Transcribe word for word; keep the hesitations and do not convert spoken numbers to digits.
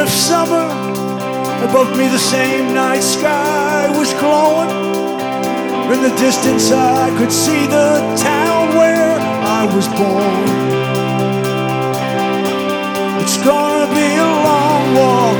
of summer. Above me the same night sky was glowing. In the distance I could see the town where I was born. It's gonna be a long walk